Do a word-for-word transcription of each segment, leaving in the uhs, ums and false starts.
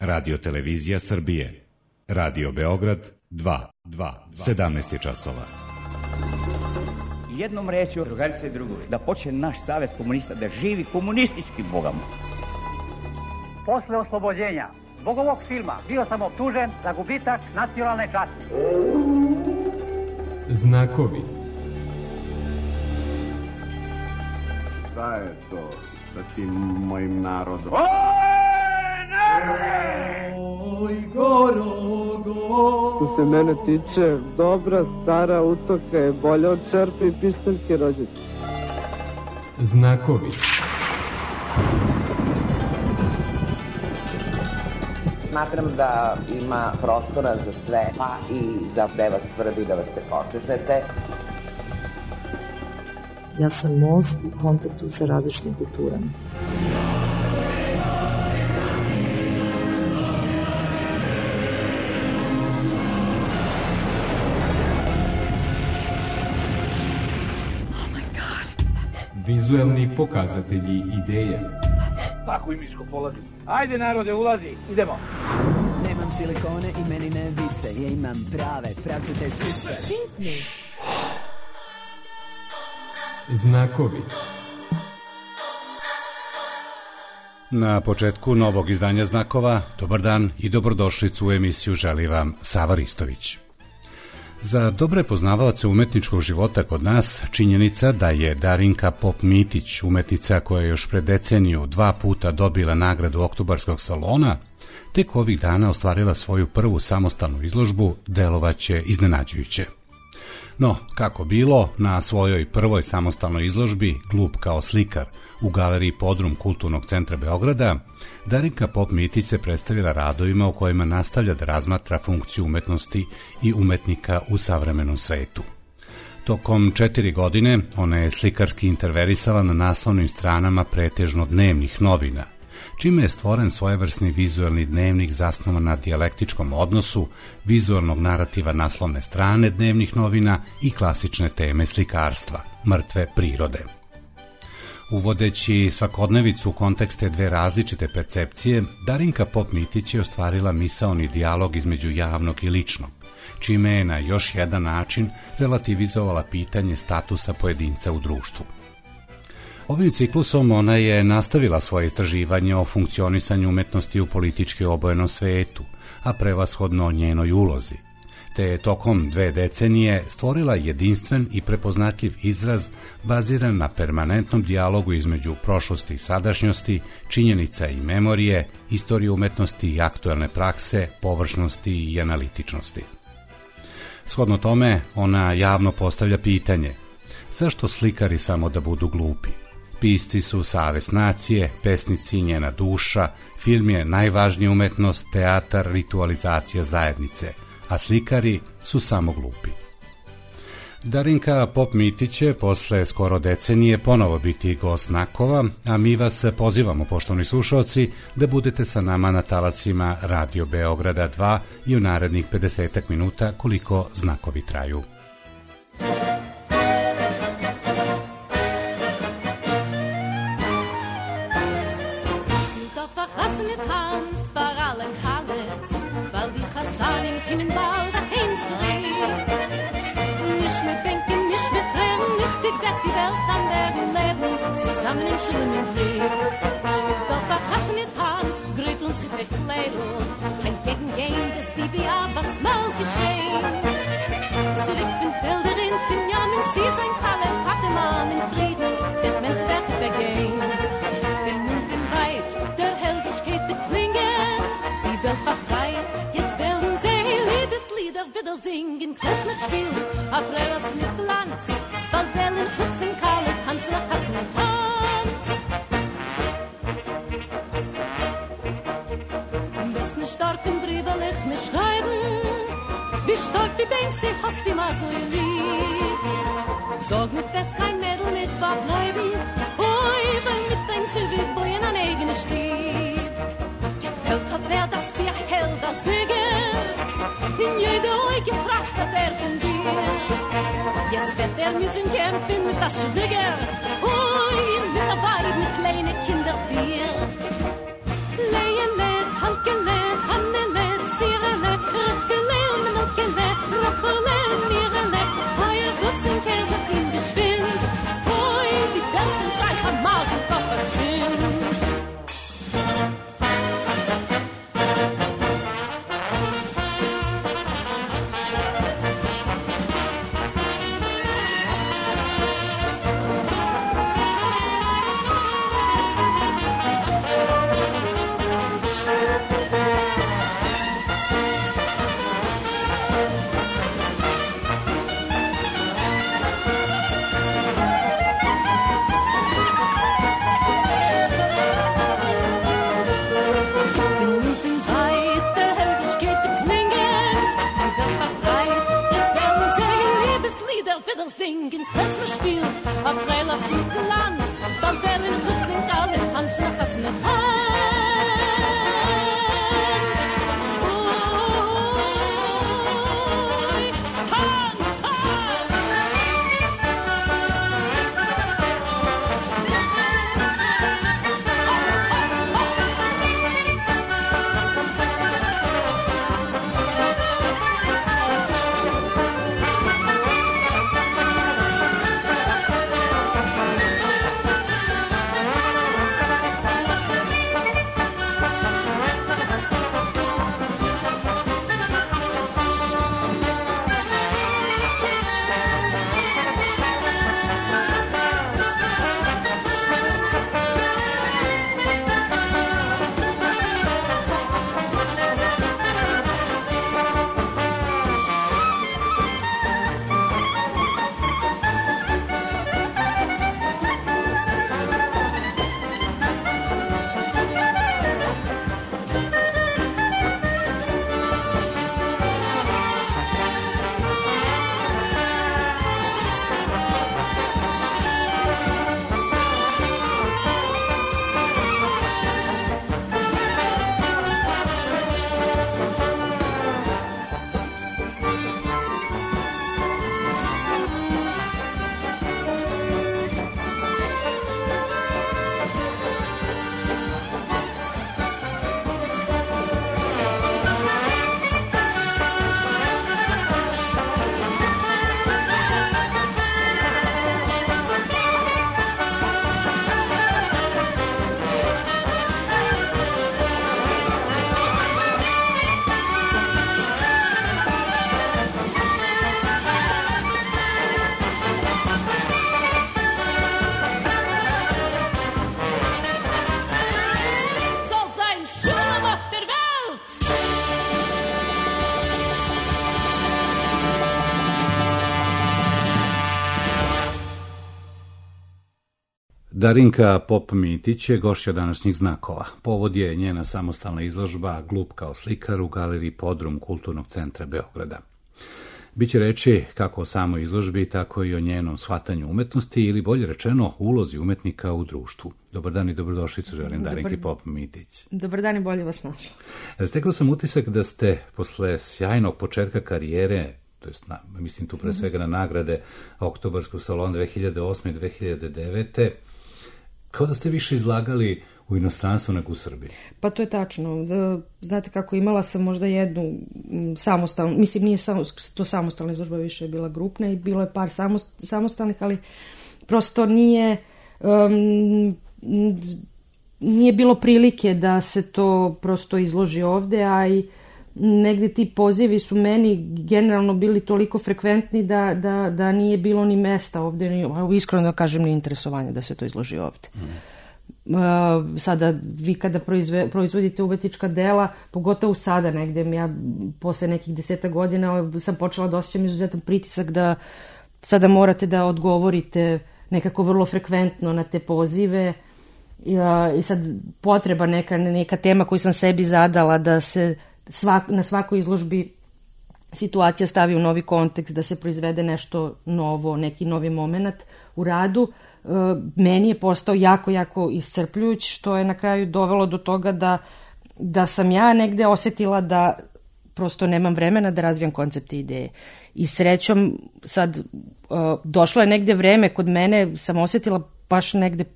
Radio Televizija Srbije. Radio Beograd dva, sedamnaest je časova. Jednom rečju, drugarice i drugovi, da počne naš savez komunista da živi komunistički bogama. Posle oslobođenja zbog ovog filma bio sam optužen za gubitak nacionalne časti. Znakovi. Šta je to sa tim mojim narodom? Oj, narode! Oj, gorogo! Što se mene tiče, dobra stara utoka je bolja od čerpe i pištaljke rođete. Znakovi. Smatram da ima prostora za sve, pa i za gde vas svrbi da vas se počešete. Ja sam most u kontaktu sa različitim kulturama. Vizuelni pokazatelji ideje. Tako i miško polazi. Ajde narode, ulazi, idemo. Nemam silikone i meni ne vise, ja imam prave, pravcate sise. Znakovi. Na početku novog izdanja Znakova, dobar dan i dobrodošlicu u emisiju želi vam Sava Ristović. Za dobre poznavaoce umetničkog života kod nas, činjenica da je Darinka Pop-Mitić, umetnica koja je još pred deceniju dva puta dobila nagradu Oktobarskog salona, tek ovih dana ostvarila svoju prvu samostalnu izložbu, delovaće iznenađujuće. No, kako bilo, na svojoj prvoj samostalnoj izložbi, Glup kao slikar, u galeriji Podrum Kulturnog centra Beograda, Darinka Pop-Mitić se predstavila radovima u kojima nastavlja da razmatra funkciju umetnosti i umetnika u savremenom svetu. Tokom četiri godine ona je slikarski interverisala na naslovnim stranama pretežno dnevnih novina, čime je stvoren svojevrsni vizuelni dnevnik zasnovan na dijalektičkom odnosu vizualnog narativa naslovne strane dnevnih novina i klasične teme slikarstva, mrtve prirode. Uvodeći svakodnevicu u kontekste dve različite percepcije, Darinka Pop-Mitić je ostvarila misaoni dijalog između javnog i ličnog, čime je na još jedan način relativizovala pitanje statusa pojedinca u društvu. Ovim ciklusom ona je nastavila svoje istraživanje o funkcionisanju umetnosti u politički obojenom svetu, a prevashodno o njenoj ulozi, te je tokom dve decenije stvorila jedinstven i prepoznatljiv izraz baziran na permanentnom dijalogu između prošlosti i sadašnjosti, činjenica i memorije, istorije umetnosti i aktuelne prakse, površnosti i analitičnosti. Shodno tome, ona javno postavlja pitanje: zašto slikari samo da budu glupi? Pisci su savest nacije, pesnici njena duša, film je najvažnija umetnost, teatar, ritualizacija zajednice, a slikari su samo glupi. Darinka Pop-Mitić će posle skoro decenije ponovo biti gost Znakova, a mi vas pozivamo, poštovani slušalci, da budete sa nama na talacima Radio Beograda dva i u narednih pedesetak minuta koliko Znakovi traju. Zusammen in schönem Weg spielt doch verhassene Tanz, grüht uns mit Kleidl. Ein Gegengame des D V A, was mal geschehen. Sie liegt in Felder in Finjamin, sie sein Kalle, hatte man in Frieden, wird Mensch weg begehen. Denn nun den Weit der Heldigkeit der Klinge, die Welt befreit, jetzt werden sie Liebeslieder wieder singen. Klesmet spielt, April mit Glanz, bald werden Hutzen Kalle, tanzen nach Hassenen Tanz. Wie stark du denkst, du hast die mal so lieb. Sag nicht, dass kein Mädel nicht verbleiben. Oi, weil mit dein Silberboy in ein eigenes Stieb. Gefällt hat er, dass wir Helder singen. In jeder Oi getracht hat er von dir. Jetzt wird er müssen kämpfen mit der Schwieger. Oi, mit der Weib, mit kleinen Kinderbier. Lehen, lehen, halken, lehen. Darinka Pop-Mitić je gošća današnjih znakova. Povod je njena samostalna izložba Glup kao slikar u galeriji Podrum Kulturnog centra Beograda. Biće reči kako o samoj izložbi, tako i o njenom shvatanju umetnosti ili bolje rečeno ulozi umetnika u društvu. Dobar dan i dobrodošlicu želim Darinki Pop-Mitić. Dobar dan i bolje vas našla. Stekao sam utisak da ste posle sjajnog početka karijere, to jest na, mislim tu pre svega na nagrade Oktobarskog salona dve hiljade osme i dve hiljade devete, kao da ste više izlagali u inostranstvu nego u Srbiji. Pa to je tačno. Da, znate kako, imala sam možda jednu samostalnu, mislim nije samo, to samostalna izložba, više je bila grupna i bilo je par samostalnih, ali prosto nije um, nije bilo prilike da se to prosto izloži ovde, a i negde ti pozivi su meni generalno bili toliko frekventni da, da, da nije bilo ni mesta ovde, ni, iskreno da kažem, ni interesovanja da se to izloži ovde. Mm. Uh, sada vi kada proizve, proizvodite umetnička dela, pogotovo sada negde, ja posle nekih deseta godina sam počela da osjećam izuzetan pritisak da sada morate da odgovorite nekako vrlo frekventno na te pozive i, uh, i sad potreba neka, neka tema koju sam sebi zadala da se svak, na svakoj izložbi situacija stavi u novi kontekst, da se proizvede nešto novo, neki novi moment u radu. Meni je postao jako, jako iscrpljujuć, što je na kraju dovelo do toga da, da sam ja negde osetila da prosto nemam vremena da razvijam koncepte i ideje. I srećom sad uh, došlo je negde vreme kod mene, sam osetila baš negde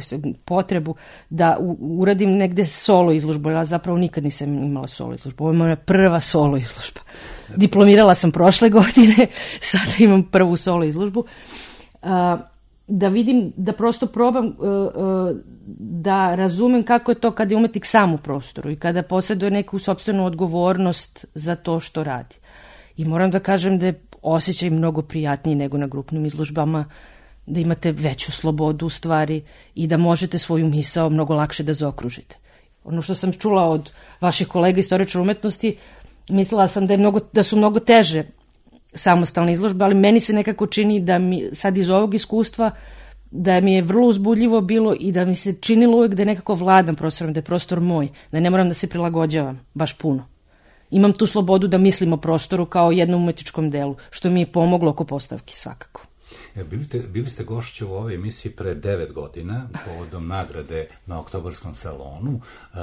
potrebu da u, uradim negde solo izložbu. Ja zapravo nikad nisam imala solo izložbu. Ovo je moja prva solo izložba. Diplomirala sam prošle godine, sada imam prvu solo izložbu. Uh, da vidim, da prosto probam uh, uh, da razumem kako je to kada je umetnik sam u prostoru i kada posjeduje neku sopstvenu odgovornost za to što radi. I moram da kažem da je osjećaj mnogo prijatniji nego na grupnim izložbama, da imate veću slobodu u stvari i da možete svoju misao mnogo lakše da zaokružite. Ono što sam čula od vaših kolega istoričara umetnosti, mislila sam da, je mnogo, da su mnogo teže samostalne izložbe, ali meni se nekako čini da mi sad iz ovog iskustva da mi je vrlo uzbudljivo bilo i da mi se činilo uvijek da je nekako vladam prostorom, da je prostor moj, da ne moram da se prilagođavam baš puno. Imam tu slobodu da mislim o prostoru kao jednom umetničkom delu, što mi je pomoglo oko postavki svakako. Ja, bili, te, bili ste gošće u ovoj emisiji pre devet godina, povodom nagrade na Oktobarskom salonu. Uh,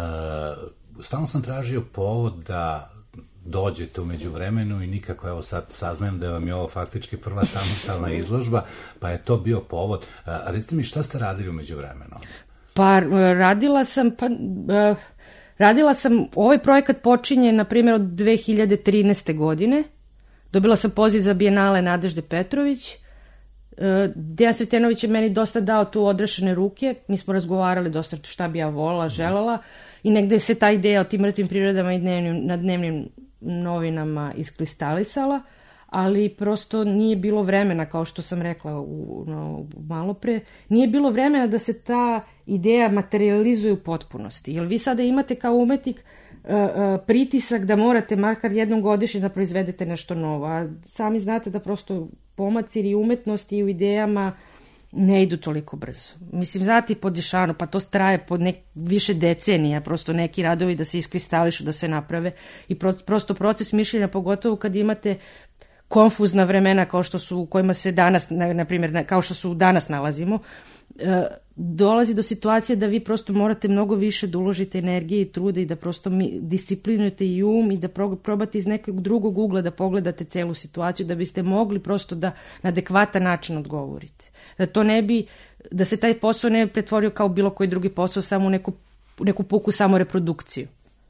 stalno sam tražio povod da dođete u međuvremenu i nikako, evo sad saznajem da vam je ovo faktički prva samostalna izložba, pa je to bio povod. A recite mi, šta ste radili u međuvremenu? Pa radila sam, pa, uh, radila sam, ovaj projekat počinje, na primjer, od dve hiljade trinaeste. godine. Dobila sam poziv za Bijenale Nadežde Petrović. Uh, Dejan Sretenović je meni dosta dao tu odrešene ruke. Mi smo razgovarali dosta šta bi ja volila, želela. I negde se ta ideja o tim mrtvim prirodama i dnevnim, na dnevnim novinama iskristalisala, ali prosto nije bilo vremena, kao što sam rekla u, no, malo pre, nije bilo vremena da se ta ideja materializuje u potpunosti. Jer vi sada imate kao umetnik uh, uh, pritisak da morate makar jednom godišnje da proizvedete nešto novo, a sami znate da prosto pomaci i umetnosti i u idejama ne idu toliko brzo. Mislim, znate, po Dišanu, pa to traje po nek, više decenija, prosto neki radovi da se iskristališu, da se naprave i pro, prosto proces mišljenja, pogotovo kad imate konfuzna vremena kao što su u kojima se danas, na, na primjer, kao što su danas nalazimo, e, dolazi do situacije da vi prosto morate mnogo više da uložite energije i trude i da prosto mi, disciplinujete i um i da pro, probate iz nekog drugog ugla da pogledate celu situaciju da biste mogli prosto da na adekvatan način odgovorite. Da to ne bi, da se taj posao ne bi pretvorio kao bilo koji drugi posao, samo u neku, neku puku samo reprodukciju.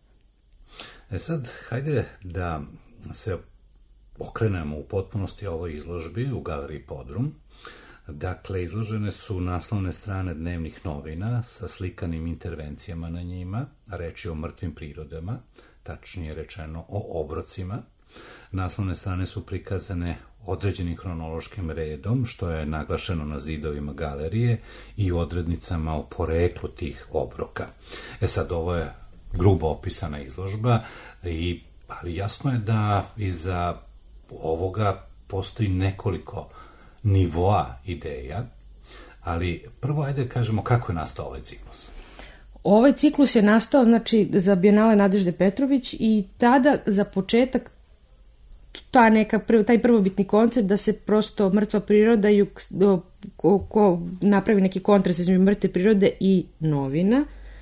E sad, hajde da se okrenemo u potpunosti ovoj izložbi u galeriji Podrum. Dakle, izložene su naslovne strane dnevnih novina sa slikanim intervencijama na njima, reč je o mrtvim prirodama, tačnije rečeno o obrocima. Naslovne strane su prikazane određenim hronološkim redom, što je naglašeno na zidovima galerije i odrednicama o poreklu tih obroka. E sad, ovo je grubo opisana izložba, i, ali jasno je da iza ovoga postoji nekoliko nivoa ideja, Ali prvo ajde kažemo kako je nastao ovaj ciklus. Ovaj ciklus je nastao znači za Bijenale Nadežde Petrović i tada za početak ta neka, taj prvobitni koncept da se prosto mrtva priroda i ko, ko napravi neki kontrast između mrtve prirode i novina.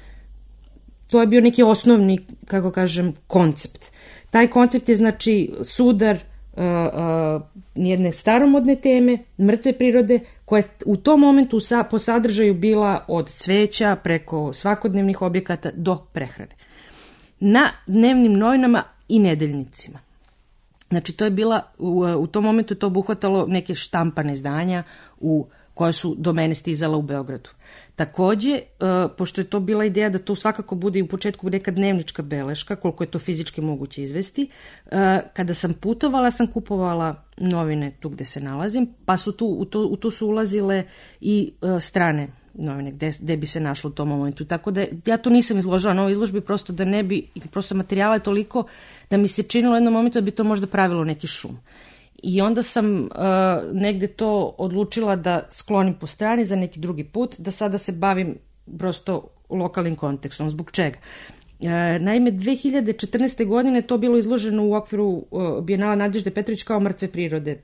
To je bio neki osnovni, kako kažem, koncept. Taj koncept je znači sudar uh, uh, jedne staromodne teme, mrtve prirode, koja je u tom momentu sa, po sadržaju bila od cveća preko svakodnevnih objekata do prehrane. Na dnevnim novinama i nedeljnicima. Znači, to je bila, u, u tom momentu to obuhvatalo neke štampane izdanja u koja su do mene stizala u Beogradu. Takođe, pošto je to bila ideja da to svakako bude i u početku neka dnevnička beleška, koliko je to fizički moguće izvesti, kada sam putovala, sam kupovala novine tu gde se nalazim, pa su tu, u, to, u to su ulazile i strane novine gde, gde bi se našlo u tom momentu. Tako da ja to nisam izložila na ovoj izložbi, prosto da ne bi, prosto materijala je toliko da mi se činilo u jednom momentu da bi to možda pravilo neki šum. I onda sam uh, negde to odlučila da sklonim po strani za neki drugi put, da sada se bavim prosto lokalnim kontekstom. Zbog čega? Uh, naime, dve hiljade četrnaeste. godine to bilo izloženo u okviru uh, Bijenala Nadežde Petrović kao mrtve prirode.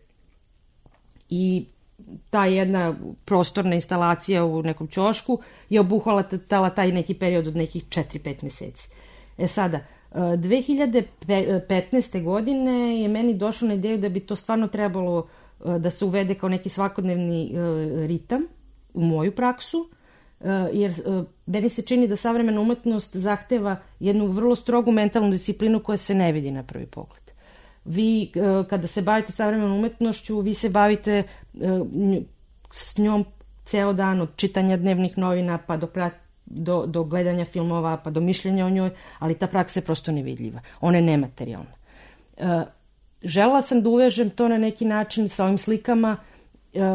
I ta jedna prostorna instalacija u nekom ćošku je obuhvatala taj neki period od nekih četiri pet meseci. E sada, dve hiljade petnaeste. godine je meni došlo na ideju da bi to stvarno trebalo da se uvede kao neki svakodnevni ritam u moju praksu, jer meni se čini da savremena umetnost zahteva jednu vrlo strogu mentalnu disciplinu koja se ne vidi na prvi pogled. Vi kada se bavite savremenom umetnošću, vi se bavite s njom ceo dan od čitanja dnevnih novina pa do prat Do, do gledanja filmova, pa do mišljenja o njoj, ali ta praksa je prosto nevidljiva. Ona je nematerijalna. E, želela sam da uvežem to na neki način sa ovim slikama, e,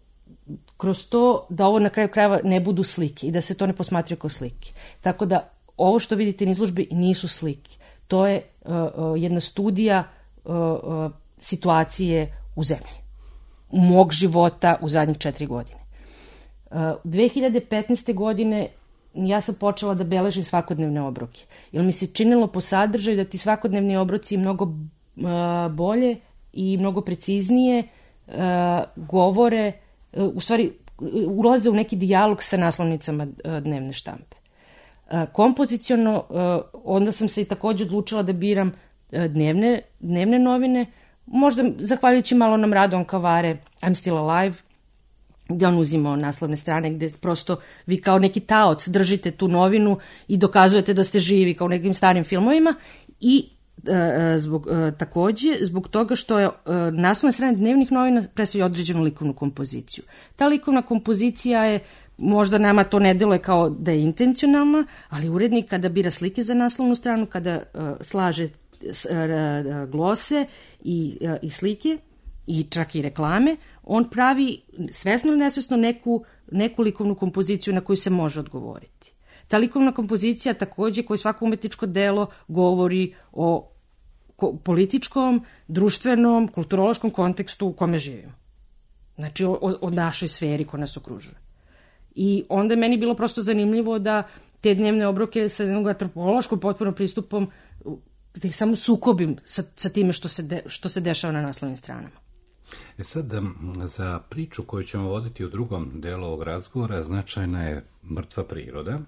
kroz to da ovo na kraju krajeva ne budu slike i da se to ne posmatraju kao slike. Tako da ovo što vidite na izložbi nisu slike. To je e, e, jedna studija e, e, situacije u zemlji. Mog života u zadnjih četiri godine. E, dve hiljade petnaeste. godine ja sam počela da beležim svakodnevne obroke. Jer mi se činilo po sadržaju da ti svakodnevni obroci mnogo uh, bolje i mnogo preciznije uh, govore, uh, u stvari ulaze u neki dijalog sa naslovnicama uh, dnevne štampe. Uh, kompoziciono, uh, onda sam se i takođe odlučila da biram uh, dnevne, dnevne novine, možda zahvaljujući malo nam Radon Kavare, I'm Still Alive, gde on uzimao naslovne strane, gde prosto vi kao neki taoc držite tu novinu i dokazujete da ste živi kao u nekim starim filmovima i e, zbog, e, takođe zbog toga što je e, naslovne strane dnevnih novina predstavlja određenu likovnu kompoziciju. Ta likovna kompozicija je, možda nama to ne deluje kao da je intencionalna, ali urednik kada bira slike za naslovnu stranu, kada e, slaže s, e, glose i, e, i slike i čak i reklame, on pravi svesno ili nesvesno neku, neku likovnu kompoziciju na koju se može odgovoriti. Ta likovna kompozicija takođe, koje svako umetničko delo govori o političkom, društvenom, kulturološkom kontekstu u kome živimo. Znači o, o našoj sferi koja nas okružuje. I onda je meni bilo prosto zanimljivo da te dnevne obroke sa jednog antropološkom potpunom pristupom da ih samo sukobim sa, sa time što se, de, što se dešava na naslovnim stranama. E sad, za priču koju ćemo voditi u drugom delu ovog razgovora, značajna je mrtva priroda.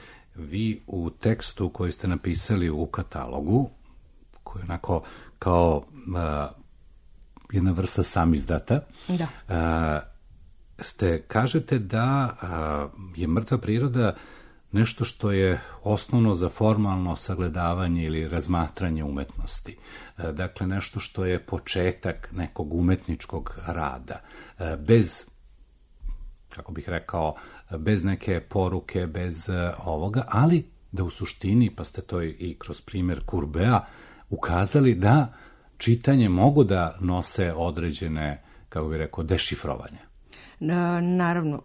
Vi u tekstu koji ste napisali u katalogu, koji je onako kao a, jedna vrsta samizdata, da. a, ste, kažete da a, je mrtva priroda nešto što je osnovno za formalno sagledavanje ili razmatranje umetnosti. Dakle, nešto što je početak nekog umetničkog rada. Bez, kako bih rekao, bez neke poruke, bez ovoga, ali da u suštini, pa ste to i kroz primjer Courbeta ukazali da čitanje mogu da nose određene, kako bih rekao, dešifrovanja. Naravno.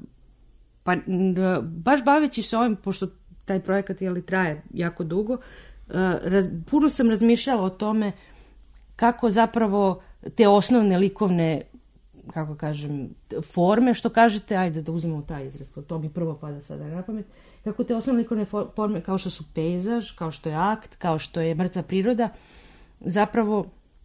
Pa baš baveći se ovim, pošto taj projekat jeli, traje jako dugo, raz, puno sam razmišljala o tome kako zapravo te osnovne likovne kako kažem, forme, što kažete, ajde da uzmemo taj izraz, to, to mi prvo pada sada na pamet, kako te osnovne likovne forme, kao što su pejzaž, kao što je akt, kao što je mrtva priroda, zapravo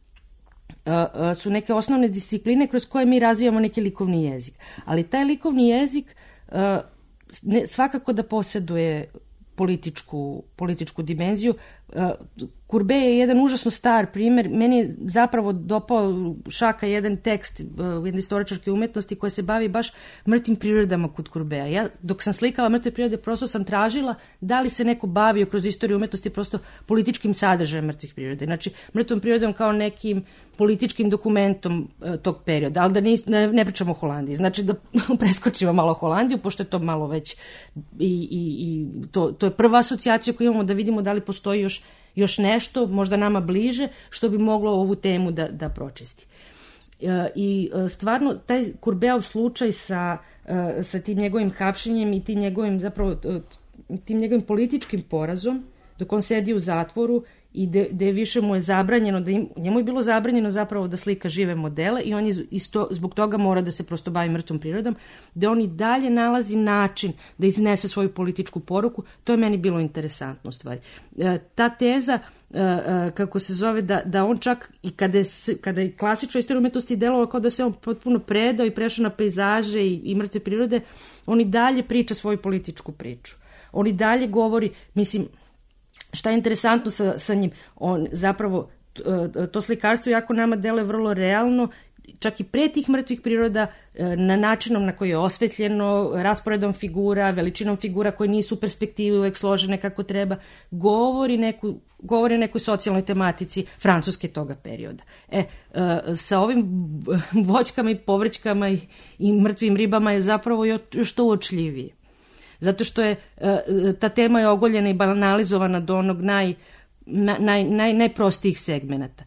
uh, uh, su neke osnovne discipline kroz koje mi razvijamo neki likovni jezik. Ali taj likovni jezik uh, ne, svakako da posjeduje političku, političku dimenziju. Courbet je jedan užasno star primjer. Meni je zapravo dopao šaka jedan tekst u jedne istoričarske umetnosti koja se bavi baš mrtvim prirodama kod Courbeta. Ja dok sam slikala mrtve prirode prosto sam tražila da li se neko bavio kroz istoriju umetnosti prosto političkim sadržajem mrtvih prirode. Znači mrtvom prirodom kao nekim političkim dokumentom uh, tog perioda, ali da ne, ne, ne pričamo o Holandiji. Znači da preskočimo malo Holandiju, pošto je to malo već i, i, i to, to je prva asocijacija koju imamo da vidimo da li postoji još, još nešto, možda nama bliže, što bi moglo ovu temu da, da pročisti. Uh, I uh, stvarno, taj Courbetov slučaj sa, uh, sa tim njegovim hapšenjem i tim njegovim, zapravo, uh, tim njegovim političkim porazom, dok on sedi u zatvoru, i de, de više mu je zabranjeno, da im, njemu je bilo zabranjeno zapravo da slika žive modele i on je isto, zbog toga mora da se prosto bavi mrtvom prirodom, da on i dalje nalazi način da iznese svoju političku poruku. To je meni bilo interesantno u stvari. E, ta teza, e, e, kako se zove, da, da on čak i kada je, kada je klasična istorija umetnosti delovao kao da se on potpuno predao i prešao na pejzaže i, i mrtve prirode, on i dalje priča svoju političku priču. On i dalje govori, mislim, šta je interesantno sa, sa njim, on zapravo to slikarstvo jako nama deluje vrlo realno, čak i pre tih mrtvih priroda, na načinom na koji je osvetljeno, rasporedom figura, veličinom figura koje nisu u perspektivi uvek složene kako treba, govori neku govori o nekoj socijalnoj tematici Francuske toga perioda. E, sa ovim voćkama i povrćkama i, i mrtvim ribama je zapravo još to uočljivije. Zato što je ta tema je ogoljena i banalizovana do onog naj, naj, naj, najprostijih segmenata.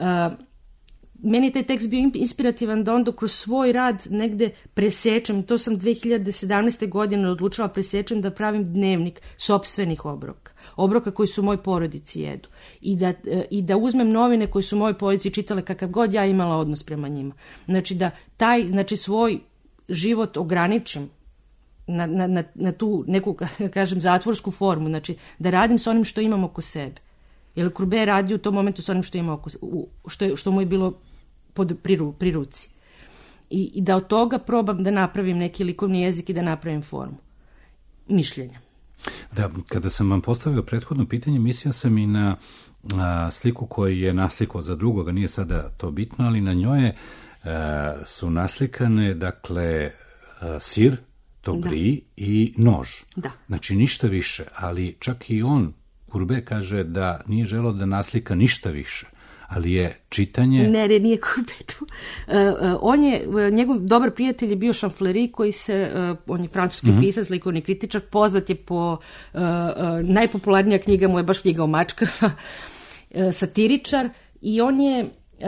Meni je taj tekst bio inspirativan da onda kroz svoj rad negde presečem, to sam dve hiljade sedamnaeste. godine odlučila presečem da pravim dnevnik sopstvenih obroka. Obroka koji su moj porodici jedu. I da, i da uzmem novine koje su moj porodici čitale kakav god ja imala odnos prema njima. Znači da taj, znači svoj život ograničim Na, na, na tu neku, kažem, zatvorsku formu, znači da radim s onim što imam oko sebe. Jer Courbet radi u tom momentu s onim što ima oko sebe, što, je, što mu je bilo pod, pri, pri ruci. I, I da od toga probam da napravim neki likovni jezik i da napravim formu mišljenja. Da, kada sam vam postavio prethodno pitanje, mislio sam i na a, sliku koju je naslikao za drugoga, nije sada to bitno, ali na njoj a, su naslikane, dakle, a, sir, togri i nož. Da. Znači ništa više, ali čak i on, Courbet, kaže da nije želeo da naslika ništa više, ali je čitanje... Ne, ne, nije Courbet. Uh, uh, on je, uh, njegov dobar prijatelj je bio Chanflery, koji se, uh, on je francuski mm-hmm. pisac, likovni kritičar, poznat je po, uh, uh, najpopularnija knjiga mu je baš knjiga o mačkama, uh, satiričar, i on je,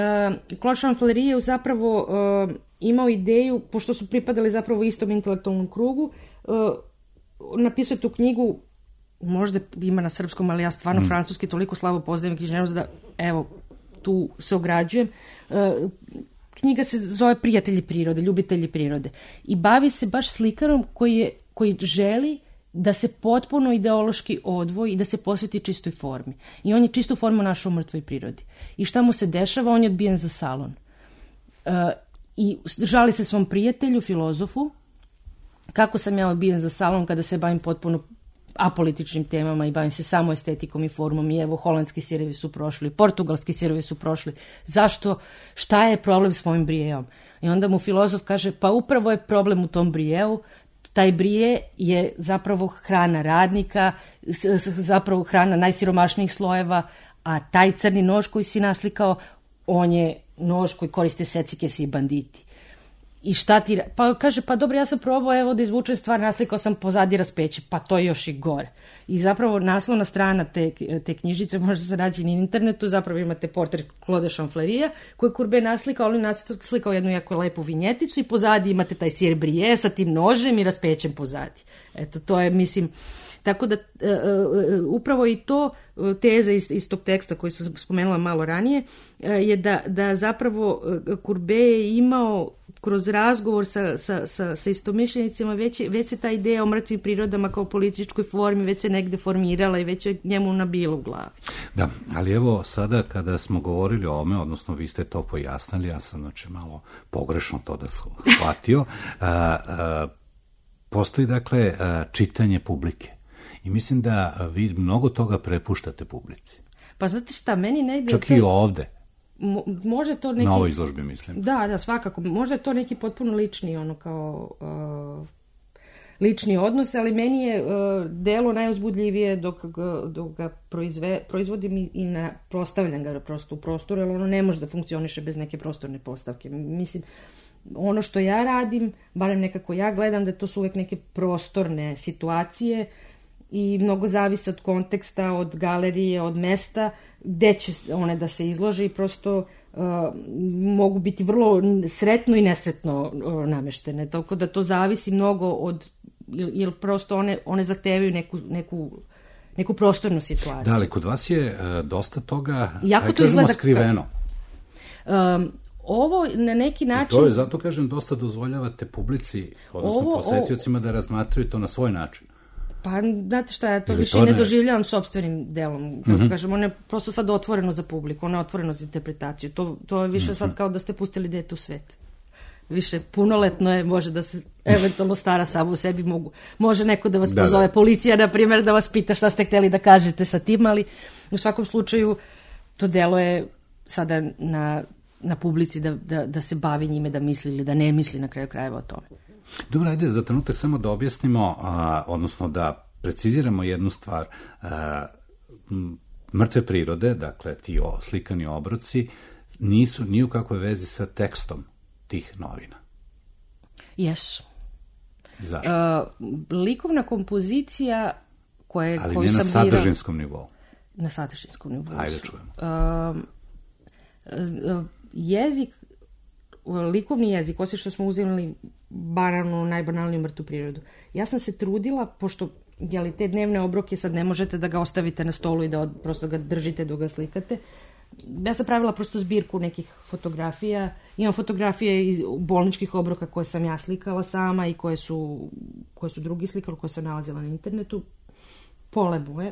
uh, Claude Chanflery je zapravo... Uh, imao ideju, pošto su pripadali zapravo istom intelektualnom krugu, uh, napisao tu knjigu, možda ima na srpskom, ali ja stvarno mm. francuski toliko slabo poznajem književnost da, evo, tu se ograđujem. Uh, knjiga se zove Prijatelji prirode, ljubitelji prirode. I bavi se baš slikarom koji, je, koji želi da se potpuno ideološki odvoji i da se posveti čistoj formi. I on je čistu formu našao u mrtvoj prirodi. I šta mu se dešava? On je odbijen za salon. Uh, I žali se svom prijatelju, filozofu, kako sam ja odbijen za salon kada se bavim potpuno apolitičnim temama i bavim se samo estetikom i formom, i evo, holandski sirevi su prošli, portugalski sirevi su prošli. Zašto? Šta je problem s mojim brijeom? I onda mu filozof kaže, pa upravo je problem u tom brijeu. Taj brije je zapravo hrana radnika, zapravo hrana najsiromašnijih slojeva, a taj crni nož koji si naslikao, on je nož koji koriste secikesi i banditi. I šta ti... Pa kaže, pa dobro, ja sam probao, evo, da izvučem stvar, naslikao sam pozadi raspeće, pa to je još i gore. I zapravo naslovna strana te, te knjižice može se naći na internetu, zapravo imate portret Claude Chanfleryja, koji Courbet naslikao, ali naslikao jednu jako lepu vinjeticu i pozadi imate taj sir brie sa tim nožem i raspećem pozadi. Eto, to je, mislim, Tako da upravo i to teza iz, iz tog teksta koji sam spomenula malo ranije je da, da zapravo Courbet je imao kroz razgovor sa, sa, sa, sa istomišljenicima već, već se ta ideja o mrtvim prirodama kao političkoj formi već se negde formirala i već je njemu nabilo u glavi. Da, ali evo sada kada smo govorili o ome, odnosno vi ste to pojasnili, ja sam znači malo pogrešno to da shvatio, a, a, postoji dakle a, čitanje publike i mislim da vi mnogo toga prepuštate publici. Pa znate šta, meni ne ide... Čak to... i ovde. Mo, može to neki... Na ovoj izložbi, mislim. Da, da, svakako. Možda je to neki potpuno lični, ono, kao uh, lični odnos, ali meni je uh, delo najuzbudljivije dok, dok ga proizve, proizvodim i, i na, prostavljam ga prosto u prostoru, jer ono ne može da funkcioniše bez neke prostorne postavke. Mislim, ono što ja radim, barem nekako ja gledam, da to su uvek neke prostorne situacije i mnogo zavise od konteksta, od galerije, od mesta, gde će one da se izlože i prosto uh, mogu biti vrlo sretno i nesretno uh, nameštene. Tako da to zavisi mnogo od, jer prosto one, one zahtevaju neku, neku, neku prostornu situaciju. Da, ali kod vas je uh, dosta toga, jako to izgleda skriveno. Um, Ovo na neki način... I to je, zato kažem, dosta dozvoljavate publici, odnosno ovo, posetiocima, da razmatraju to na svoj način. Pa, znate šta, ja to Ili više to ne ne doživljavam sopstvenim delom. Kako mm-hmm. kažem, ono je prosto sad otvoreno za publiku, ono je otvoreno za interpretaciju. To, to je više mm-hmm. sad kao da ste pustili dete u svet. Više punoletno je, može da se eventualno stara samo u sebi, mogu. Može neko da vas da, pozove, da. Policija, na primjer, da vas pita šta ste hteli da kažete sa tim, ali u svakom slučaju to delo je sada na, na publici da, da, da se bavi njime, da misli ili da ne misli na kraju krajeva o tome. Dobro, ajde za trenutak samo da objasnimo, a, odnosno da preciziramo jednu stvar. A, m, mrtve prirode, dakle ti o, slikani obroci, nisu ni u kakvoj vezi sa tekstom tih novina. Jesu. Zašto? Uh, likovna kompozicija koje, ali koju ne sam na sadržinskom birala, nivou. Na sadržinskom nivou. Ajde čujemo. Uh, uh, jezik, likovni jezik, osim što smo uzeli banalnu, najbanalniju mrtvu prirodu. Ja sam se trudila, pošto jeli, te dnevne obroke sad ne možete da ga ostavite na stolu i da od, prosto ga držite dok ga slikate. Ja sam pravila prosto zbirku nekih fotografija. Imam fotografije iz bolničkih obroka koje sam ja slikala sama i koje su, koje su drugi slikali, koje sam nalazila na internetu. Pole moje.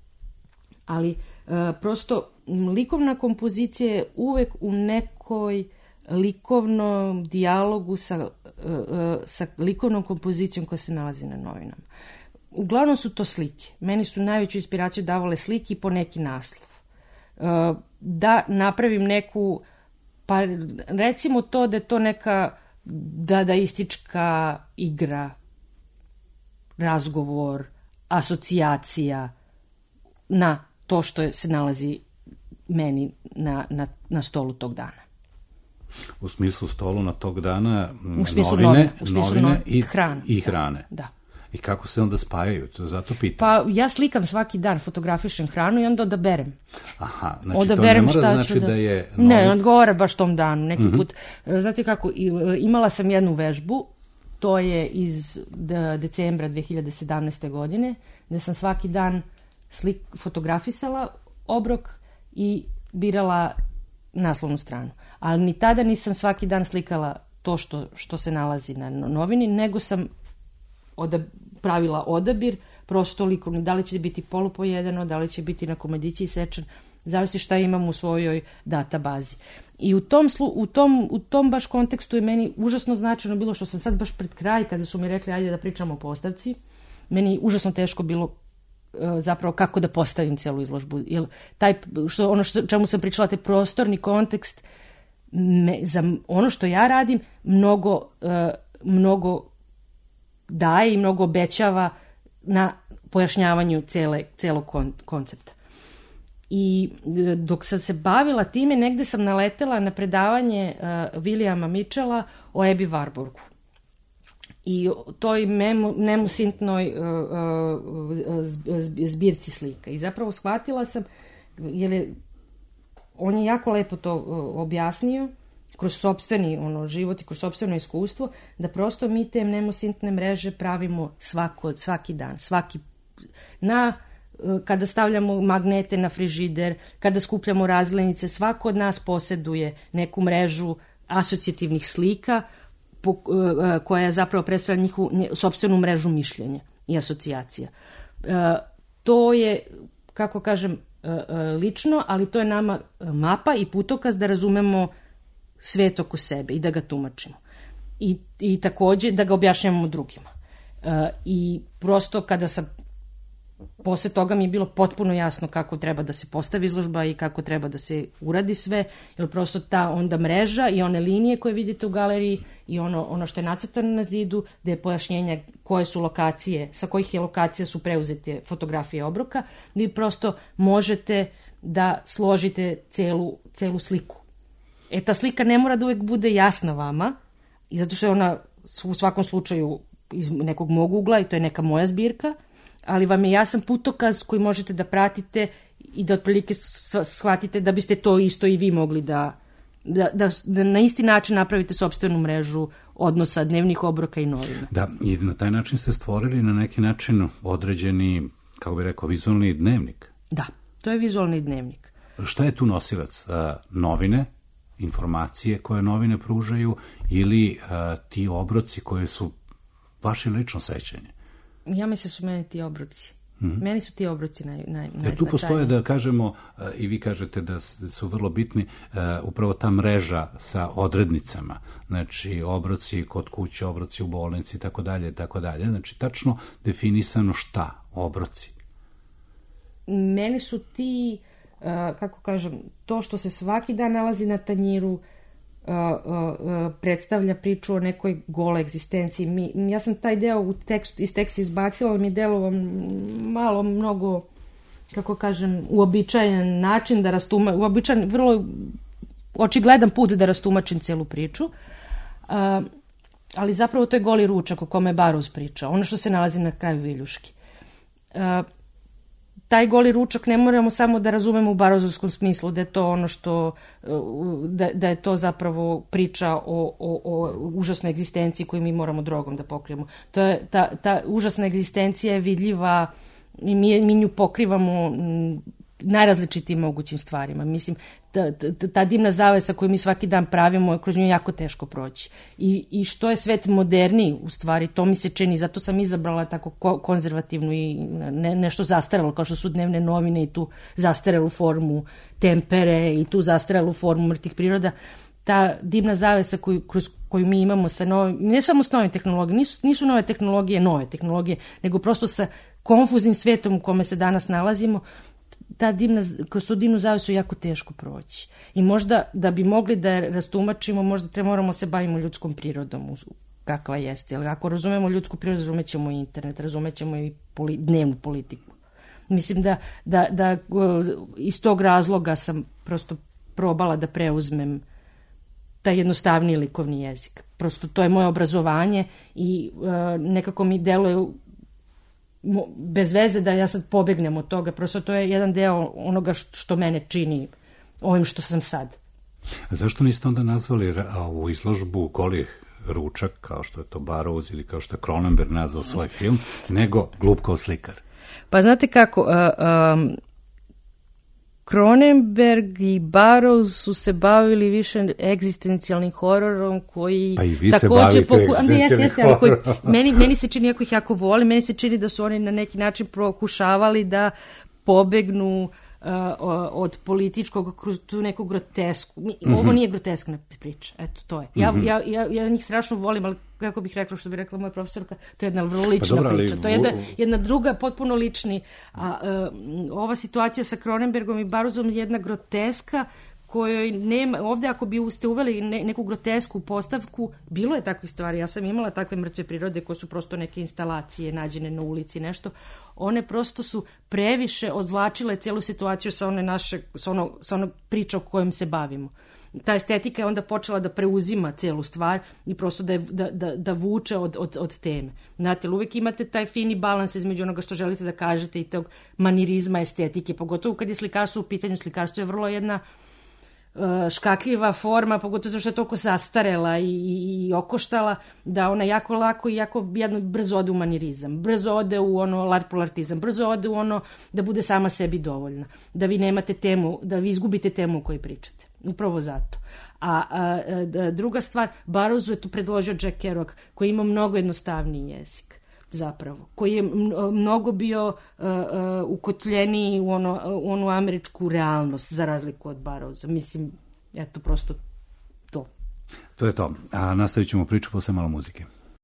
Ali uh, prosto likovna kompozicija je uvek u nekoj likovnom dijalogu sa, uh, uh, sa likovnom kompozicijom koja se nalazi na novinama. Uglavnom su to slike. Meni su najveću inspiraciju davale slike i po neki naslov. Uh, da napravim neku, pa recimo to da je to neka dadaistička igra, razgovor, asocijacija na to što se nalazi meni na, na, na stolu tog dana. U smislu stolu na tog dana u smislu novine, novine, u smislu novine novine, i, hrane. i hrane. Da. da. I kako se onda spajaju? To zato pitam. Pa ja slikam svaki dan, fotografišem hranu i onda odaberem. Aha, znači odaberem to ne mora znači da, da je... Novi... Ne, odgovara baš tom danu. Neki mm-hmm. put, znate kako, imala sam jednu vežbu, to je iz de, decembra dve hiljade sedamnaeste. godine, gde sam svaki dan slik, fotografisala obrok i birala naslovnu stranu. Ali ni tada nisam svaki dan slikala to što, što se nalazi na novini, nego sam Oda, pravila odabir, prosto likovni, da li će biti polupojedano, da li će biti na komadići isečen, zavisi šta imam u svojoj databazi. I u tom, slu, u tom, u tom baš kontekstu je meni užasno značajno bilo što sam sad baš pred kraj, kada su mi rekli ajde da pričamo o postavci, meni užasno teško bilo zapravo kako da postavim celu izložbu. Jer taj, što, ono što, čemu sam pričala, taj prostorni kontekst, me, za ono što ja radim, mnogo, mnogo daje i mnogo obećava na pojašnjavanju cele, celog kon, koncepta. I dok sam se bavila time, negde sam naletela na predavanje uh, Williama Mitchella o Ebi Warburgu. I toj memu, nemusintnoj uh, uh, zbirci slika. I zapravo shvatila sam, jer je, on je jako lepo to uh, objasnio, kroz sopstveni ono, život i kroz sopstveno iskustvo, da prosto mi te nemosintne mreže pravimo svako, svaki dan, svaki na kada stavljamo magnete na frižider, kada skupljamo razglednice, svako od nas posjeduje neku mrežu asocijativnih slika po, koja zapravo predstavlja njihovu sopstvenu mrežu mišljenja i asocijacija. To je, kako kažem, lično, ali to je nama mapa i putokaz da razumemo svet oko sebe i da ga tumačimo. I, i takođe da ga objašnjavamo drugima. I prosto kada sam posle toga mi je bilo potpuno jasno kako treba da se postavi izložba i kako treba da se uradi sve, jer prosto ta onda mreža i one linije koje vidite u galeriji i ono, ono što je nacrtano na zidu, gde je pojašnjenja koje su lokacije, sa kojih je lokacija su preuzete fotografije obroka, vi prosto možete da složite celu, celu sliku. E, ta slika ne mora da uvek bude jasna vama, i zato što je ona u svakom slučaju iz nekog mog ugla i to je neka moja zbirka, ali vam je jasan putokaz koji možete da pratite i da otprilike shvatite da biste to isto i vi mogli da, da, da, da na isti način napravite sopstvenu mrežu odnosa dnevnih obroka i novina. Da, i na taj način ste stvorili na neki način određeni, kako bih rekao, vizualni dnevnik. Da, to je vizualni dnevnik. Šta je tu nosilac? Novine, informacije koje novine pružaju ili ti obroci koje su vaše lično sećanje? Ja mislim su meni ti obroci. Mm-hmm. Meni su ti obroci naj, naj, najznačajniji. Tu postoje, da kažemo, i vi kažete da su vrlo bitni, upravo ta mreža sa odrednicama. Znači, obroci kod kuće, obroci u bolnici, tako dalje, tako dalje. Znači, tačno definisano šta? Obroci. Meni su ti, kako kažem, to što se svaki dan nalazi na tanjiru, Uh, uh, predstavlja priču o nekoj gole egzistenciji. Mi, ja sam taj deo u tekstu, iz teksta izbacila, ali mi je delovao malo, mnogo, kako kažem, uobičajen način da rastumačim, uobičajen, vrlo očigledan put da rastumačim celu priču, uh, ali zapravo to je goli ručak o kome je Barrows priča, ono što se nalazi na kraju viljuški. Uh, taj goli ručak ne moramo samo da razumemo u barozovskom smislu, da je to ono što, da, da je to zapravo priča o, o, o užasnoj egzistenciji koju mi moramo drogom da pokrijemo. To je, ta, ta užasna egzistencija je vidljiva i mi, mi nju pokrivamo najrazličitim mogućim stvarima. Mislim, ta, ta, ta dimna zavesa koju mi svaki dan pravimo, kroz nju je jako teško proći. I, i što je svet moderniji, u stvari, to mi se čini, zato sam izabrala tako konzervativnu i ne, nešto zastarelo, kao što su dnevne novine i tu zastarelu formu tempere i tu zastarelu formu mrtvih priroda. Ta dimna zavesa koju, kroz koju mi imamo sa novim, ne samo s novim tehnologijama, nisu, nisu nove tehnologije nove tehnologije, nego prosto sa konfuznim svetom u kome se danas nalazimo, ta dimna, kroz tu dimnu zavesu jako teško proći. I možda da bi mogli da rastumačimo, možda treba moramo se bavimo ljudskom prirodom kakva jeste. Ali ako razumemo ljudsku prirodu, razumećemo i internet, razumećemo i poli, dnevnu politiku. Mislim da, da, da iz tog razloga sam prosto probala da preuzmem taj jednostavniji likovni jezik. Prosto to je moje obrazovanje i uh, nekako mi deluje bez veze da ja sad pobegnem od toga, prosto to je jedan deo onoga što mene čini ovim što sam sad. A zašto niste onda nazvali ovu izložbu Goli ručak, kao što je to Barrows ili kao što je Cronenberg nazvao svoj film, nego Glup kao slikar? Pa znate kako, uh, um, Cronenberg i Barrows su se bavili više egzistencijalnim hororom koji pa i vi se bavite poku... egzistencijalnim hororom. Koji... Meni, meni se čini, jako ih jako volim, meni se čini da su oni na neki način pokušavali da pobegnu uh, od političkog kroz tu neku grotesku. Mm-hmm. Ovo nije groteskna priča, eto to je. Ja, mm-hmm. ja, ja, ja njih strašno volim, ali kako bih rekla, što bi rekla moja profesorka, to je jedna vrlo lična pa dobra, priča. Ali... To je jedna, jedna druga, potpuno lični. A, uh, ova situacija sa Cronenbergom i Barrowsom je jedna groteska kojoj nema, ovde ako bi ste uveli ne, neku grotesku postavku, bilo je takvih stvari, ja sam imala takve mrtve prirode koje su prosto neke instalacije nađene na ulici, nešto, one prosto su previše odvlačile celu situaciju sa one naše, sa ono, sa ono priča o kojom se bavimo. Ta estetika je onda počela da preuzima celu stvar i prosto da, je, da, da, da vuče od, od, od teme. Znate, uvek imate taj fini balans između onoga što želite da kažete i tog manirizma estetike, pogotovo kad je slikarstvo u pitanju. Slikarstvo je vrlo jedna škakljiva forma, pogotovo što je toliko zastarela i, i, i okoštala, da ona jako lako i jako jedno brzo ode u manirizam, brzo ode u ono larpulartizam, brzo ode u ono da bude sama sebi dovoljna, da vi nemate temu, da vi izgubite temu o kojoj pričate. Upravo zato. A, a, a druga stvar, Barrows je tu predložio Jack Kerouac, koji ima mnogo jednostavniji jezik, zapravo, koji je mnogo bio uh, uh, ukotljeniji u, ono, u onu američku realnost, za razliku od Barrowsa. Mislim, eto, prosto to. To je to. A nastavit ćemo priču posle malo muzike.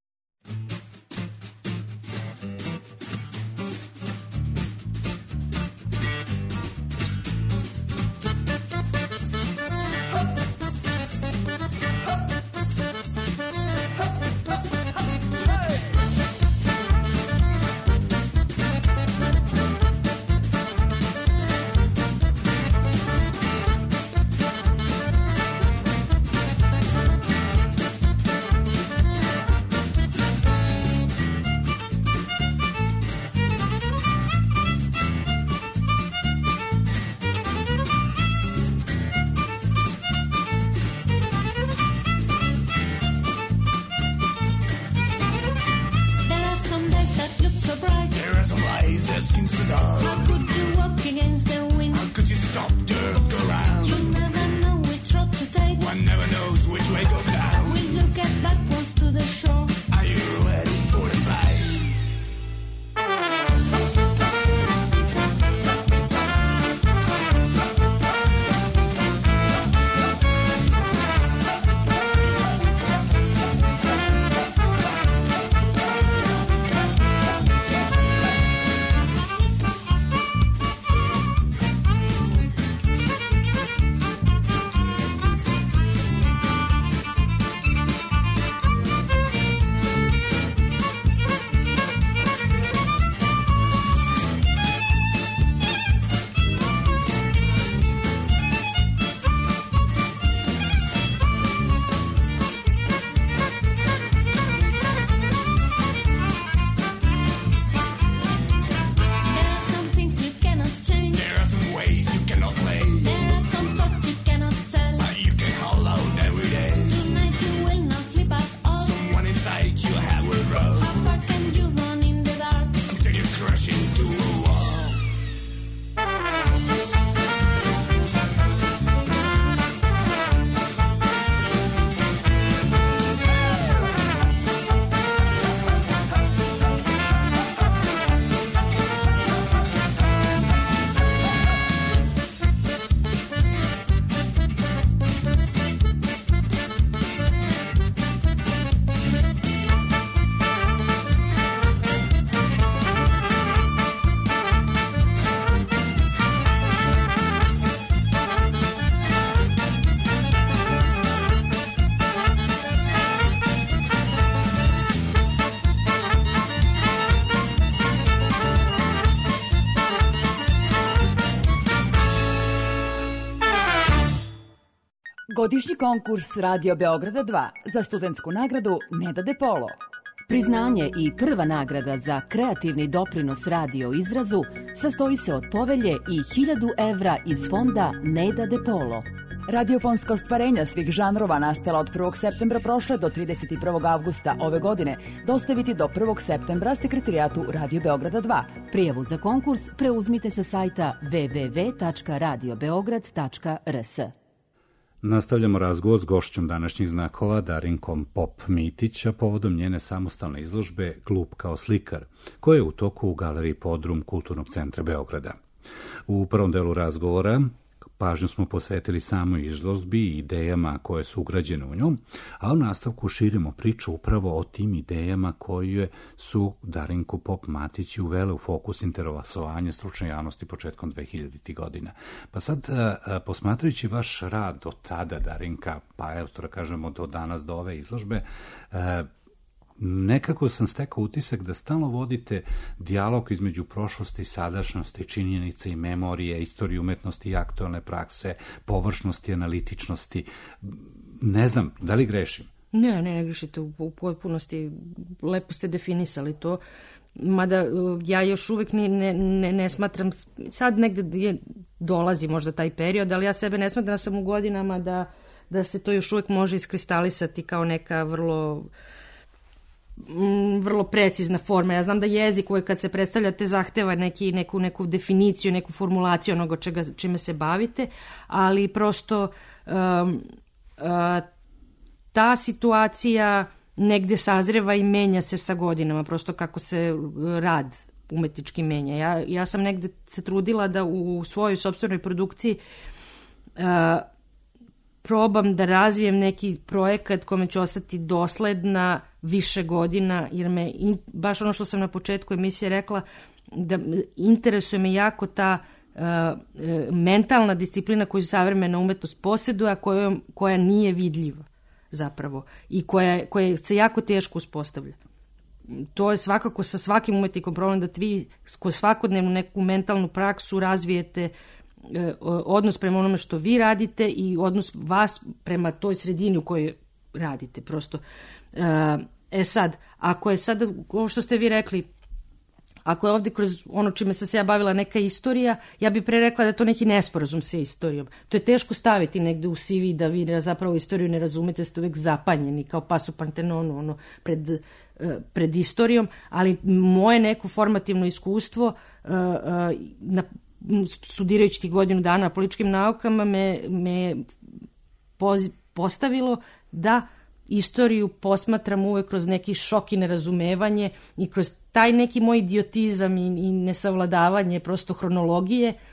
Godišnji konkurs Radio Beograda dva za studentsku nagradu Neda De Polo. Priznanje i prva nagrada za kreativni doprinos radio izrazu sastoji se od povelje i hiljadu evra iz fonda Neda De Polo. Radiofonska ostvarenja svih žanrova nastala od prvog septembra prošle do trideset prvog avgusta ove godine dostaviti do prvog septembra sekretarijatu Radio Beograda dva. Prijavu za konkurs preuzmite sa sajta w w w tačka radio beograd tačka r s. Nastavljamo razgovor s gošćom današnjih znakova Darinkom Pop Mitić, a povodom njene samostalne izložbe Glup kao slikar, koja je u toku u Galeriji Podrum Kulturnog centra Beograda. U prvom delu razgovora pažnju smo posvetili samoj izložbi i idejama koje su ugrađene u nju, a u nastavku širimo priču upravo o tim idejama koje su Darinku Pop Matić uvele u fokus interesovanja stručne javnosti početkom dvehiljaditih godina. Pa sad, posmatrajući vaš rad od tada, Darinka, pa evo to da kažemo do danas, do ove izložbe, nekako sam stekao utisak da stalno vodite dijalog između prošlosti, sadašnjosti, činjenice i memorije, istorije umetnosti i aktualne prakse, površnosti, analitičnosti. Ne znam, da li grešim? Ne, ne, ne grešite u potpunosti. Lepo ste definisali to. mada ja još uvijek ne, ne, ne, ne smatram, sad negde je, dolazi možda taj period, ali ja sebe ne smatram sam u godinama da, da se to još uvijek može iskristalisati kao neka vrlo vrlo precizna forma. Ja znam da jezik uvijek kad se predstavljate zahteva neki, neku, neku definiciju, neku formulaciju onoga čega, čime se bavite, ali prosto um, uh, ta situacija negdje sazreva i menja se sa godinama, prosto kako se rad umetnički menja. Ja, ja sam negdje se trudila da u svojoj sopstvenoj produkciji uh, probam da razvijem neki projekat kome ću ostati dosledna više godina, jer me, in, baš ono što sam na početku emisije rekla, da interesuje me jako ta uh, mentalna disciplina koju savremena umetnost posjeduje, a koja, koja nije vidljiva zapravo i koja, koja se jako teško uspostavlja. To je svakako sa svakim umetnikom problem, da vi kroz svakodnevnu neku mentalnu praksu razvijete odnos prema onome što vi radite i odnos vas prema toj sredini u kojoj radite. Prosto. E sad, ako je sad, ovo što ste vi rekli, ako je ovdje kroz ono čime sam se ja bavila neka istorija, ja bih pre rekla da je to neki nesporazum sa istorijom. To je teško staviti negde u C V da vi zapravo istoriju ne razumete, ste uvijek zapanjeni kao pas u Pantenonu ono, pred, pred istorijom, ali moje neko formativno iskustvo na studirajući tih godinu dana na političkim naukama me, me poz, postavilo da istoriju posmatram uvek kroz neki šok i nerazumevanje i kroz taj neki moj idiotizam i, i nesavladavanje prosto hronologije e,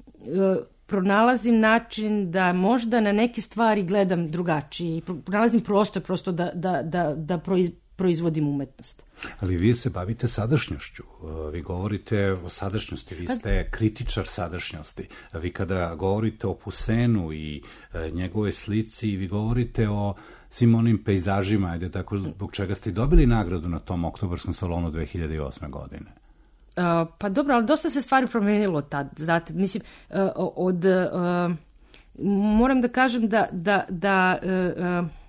pronalazim način da možda na neke stvari gledam drugačije i pronalazim prostor prosto da, da, da, da proiz, proizvodim umetnost. Ali vi se bavite sadašnjošću, vi govorite o sadašnjosti, vi ste kritičar sadašnjosti. Vi kada govorite o Poussineu i njegove slici, vi govorite o svim onim pejzažima, ajde tako, zbog čega ste dobili nagradu na tom oktobarskom salonu dve hiljade osme godine. Uh, pa dobro, ali dosta se stvari promenilo tad. Znate, mislim, uh, od... Uh, moram da kažem da, da, da uh, uh,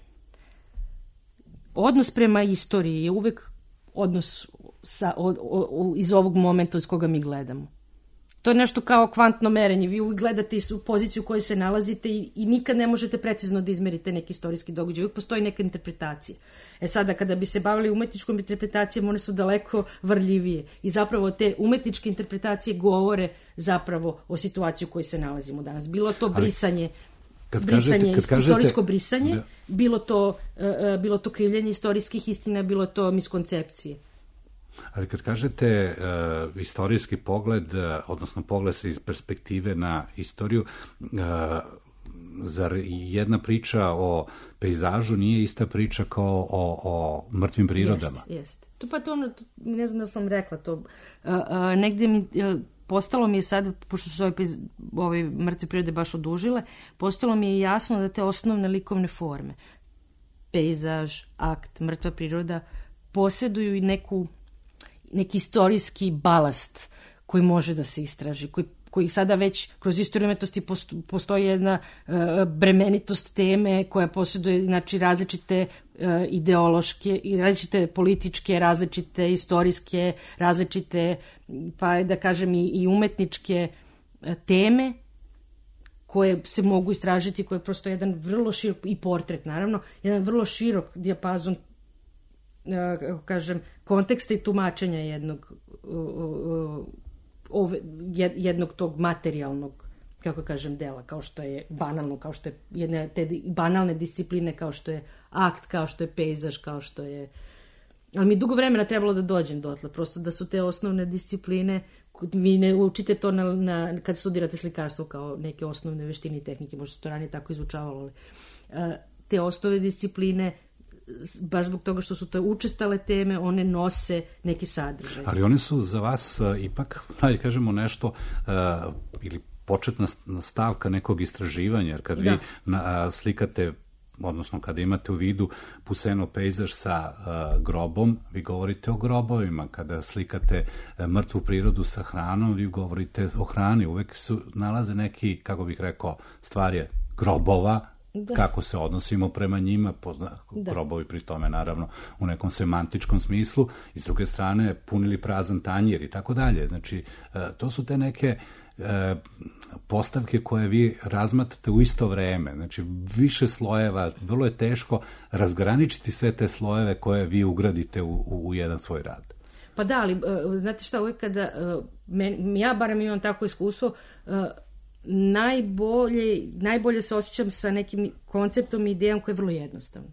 odnos prema istoriji je uvek odnos sa, o, o, iz ovog momenta iz koga mi gledamo. To je nešto kao kvantno merenje. Vi uvijek gledate u poziciju u kojoj se nalazite i, i nikad ne možete precizno da izmerite neki istorijski događaj. Uvijek postoji neka interpretacija. E sada, kada bi se bavili umetničkom interpretacijom, one su daleko varljivije. I zapravo te umetničke interpretacije govore zapravo o situaciji u kojoj se nalazimo danas. Bilo to brisanje... Kad brisanje, kažete, kad kažete, istorijsko brisanje, da. bilo, to, uh, bilo to krivljenje istorijskih istina, bilo to miskoncepcije. Ali kad kažete uh, istorijski pogled, uh, odnosno pogled se iz perspektive na istoriju, uh, zar jedna priča o pejzažu nije ista priča kao o, o mrtvim prirodama? Jeste, jeste. To pa to ono, to, ne znam da sam rekla to, uh, uh, negdje mi... Uh, postalo mi je sad, pošto su ove, ove mrtve prirode baš odužile, postalo mi je jasno da te osnovne likovne forme, pejzaž, akt, mrtva priroda, posjeduju i neku, neki istorijski balast koji može da se istraži, koji, koji sada već kroz istoriju umetnosti postoji jedna uh, bremenitost teme koja posjeduje znači, različite uh, ideološke i različite političke, različite istorijske, različite, pa da kažem i, i umetničke uh, teme koje se mogu istražiti, koje je prosto jedan vrlo širok, i portret naravno, jedan vrlo širok dijapazon uh, kako kažem, konteksta i tumačenja jednog uh, uh, Ove, jednog tog materijalnog, kako kažem, dela, kao što je banalno, kao što je jedne te banalne discipline, kao što je akt, kao što je pejzaž, kao što je... Ali mi dugo vremena trebalo da dođem dotle, prosto da su te osnovne discipline, vi ne učite to na, na, kad studirate slikarstvo kao neke osnovne veštine i tehnike, možda se to ranije tako izučavalo, ali uh, te osnovne discipline baš zbog toga što su to učestale teme, one nose neki sadržaj. Ali one su za vas uh, ipak, hajde kažemo nešto, uh, ili početna stavka nekog istraživanja, jer kad da. vi na, uh, slikate, odnosno kada imate u vidu Poussineu pejzaž sa uh, grobom, vi govorite o grobovima. Kada slikate uh, mrtvu prirodu sa hranom, vi govorite o hrani. Uvek su nalaze neki, kako bih rekao, stvari grobova, Da. Kako se odnosimo prema njima, grobovi pri tome naravno u nekom semantičkom smislu, i s druge strane punili prazan tanjir i tako dalje. Znači, to su te neke e, postavke koje vi razmatrate u isto vreme. Znači, više slojeva, vrlo je teško razgraničiti sve te slojeve koje vi ugradite u, u jedan svoj rad. Pa da, ali znate šta, uvijek kada, men, ja barem imam tako iskustvo, najbolje, najbolje se osjećam sa nekim konceptom i idejom koji je vrlo jednostavno.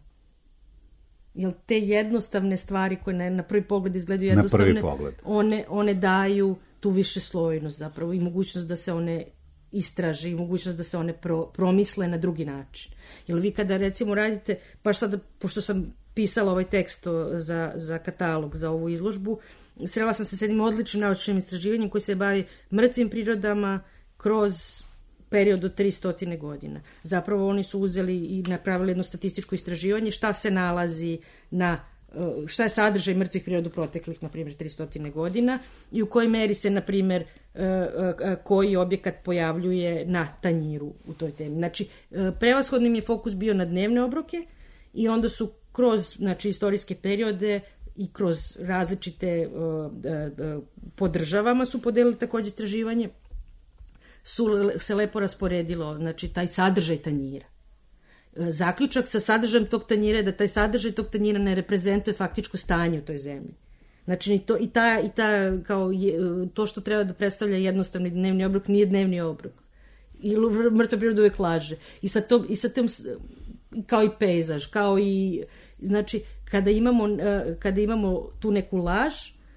Jer te jednostavne stvari koje na, na prvi pogled izgledaju jednostavne, na prvi pogled. One, one daju tu više slojnost zapravo i mogućnost da se one istraže i mogućnost da se one pro, promisle na drugi način. Jer vi kada recimo radite, baš sada, pošto sam pisala ovaj tekst za, za katalog, za ovu izložbu, srela sam se s jednim odličnim naučnim istraživanjem koji se bavi mrtvim prirodama kroz period od tristo godina. Zapravo oni su uzeli i napravili jedno statističko istraživanje šta se nalazi na, šta je sadržaj mrtvih priroda u proteklih, na primjer, tristo godina i u kojoj meri se, na primjer, koji objekat pojavljuje na tanjiru u toj temi. Znači, prevashodnim je fokus bio na dnevne obroke i onda su kroz, znači, istorijske periode i kroz različite uh, uh, po državama su podelili također istraživanje, su se lepo rasporedilo, znači, taj sadržaj tanjira. Zaključak sa sadržajem tog tanjira je da taj sadržaj tog tanjira ne reprezentuje faktičko stanje u toj zemlji. Znači, to, i, ta, i ta, kao je, to što treba da predstavlja jednostavni dnevni obrok nije dnevni obrok. I mrtva priroda uvijek laže. I sa tom, i sa tom, kao i pejzaž, kao i, znači, kada imamo, kada imamo tu neku laž,